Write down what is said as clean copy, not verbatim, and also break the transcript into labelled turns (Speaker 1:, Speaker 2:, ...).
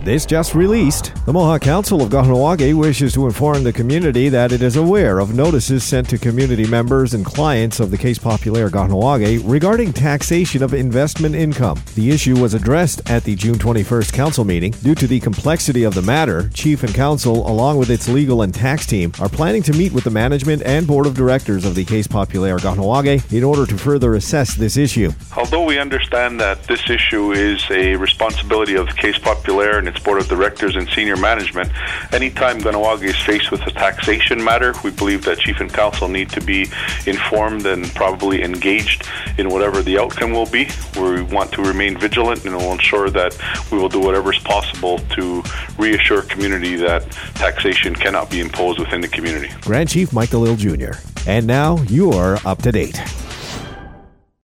Speaker 1: This just released. The Mohawk Council of Kahnawake wishes to inform the community that it is aware of notices sent to community members and clients of the Caisse Populaire Kahnawake regarding taxation of investment income. The issue was addressed at the June 21st council meeting. Due to the complexity of the matter, Chief and Council, along with its legal and tax team, are planning to meet with the management and board of directors of the Caisse Populaire Kahnawake in order to further assess this issue.
Speaker 2: Although we understand that this issue is a responsibility of the Caisse Populaire and its board of directors and senior management, anytime Kahnawake is faced with a taxation matter, we believe that Chief and Council need to be informed and probably engaged in whatever the outcome will be. We want to remain vigilant and will ensure that we will do whatever is possible to reassure community that taxation cannot be imposed within the community.
Speaker 1: Grand Chief Mike DeLille Jr. And now you're up to date.